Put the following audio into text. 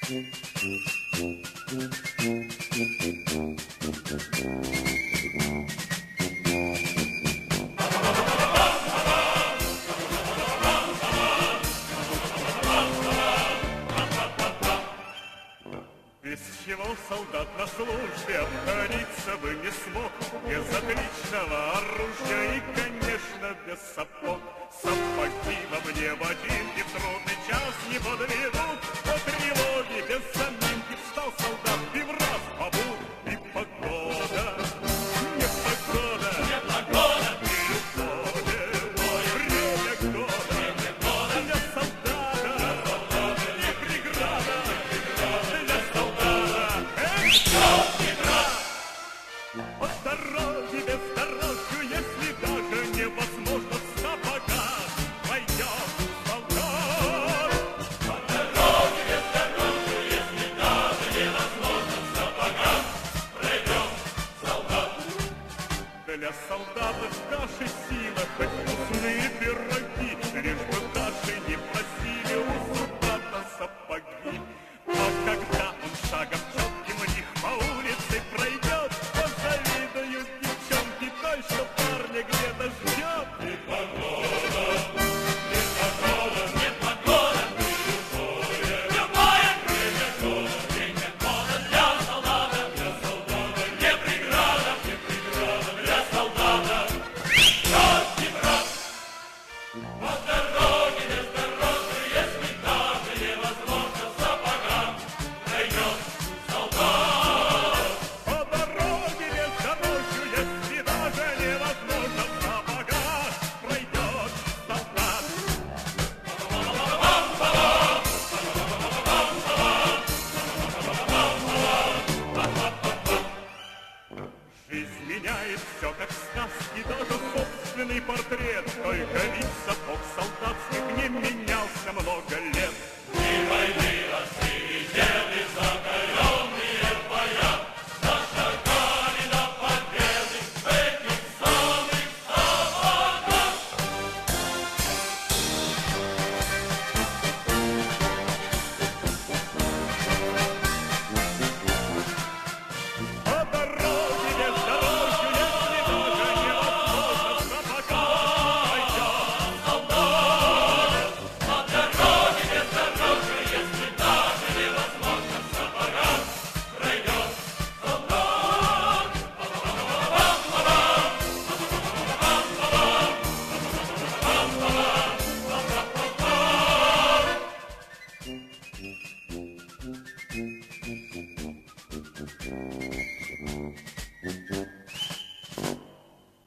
Без чего солдат на службе обходиться бы не смог, без отличного оружия и, конечно, без сапог. Сапоги во мне в один и в трудный час не подведут. По тревоге без заминки встал солдат и в раз побуд. И погода, не погода, не погода, не уходит. Время года для солдата, не преграда для солдата. По дороге бездорожью, если даже невозможно в сапогах, пойдет солдат. По дороге бездорожью, если даже невозможно в сапогах, пройдет солдат. Для солдата в каше сила, хоть вкусные пироги, лишь бы даже не просили у солдата сапоги. Но когда он шагом четким у них по улице пройдет, позавидуют девчонки той, что парня где-то ждет. Не погода, не погода, не погода, любое время года для солдата, не преграда для солдата. Четкий брат, по дороге бездорожью, если даже невозможно в сапогах, пройдет солдат. По дороге бездорожью, если даже невозможно в сапогах, пройдет солдат. Жизнь меняет все, как в сказке, даже собственный портрет. Только вид сапог солдатских не менялся много лет. И войны рассвирели закаленные боя, зашагали до победы в этих самых сапогах. По дороге бездорожью, если даже невозможно в сапогах, пойдет солдат. По дороге бездорожью, если даже невозможно в сапогах, пройдет солдат.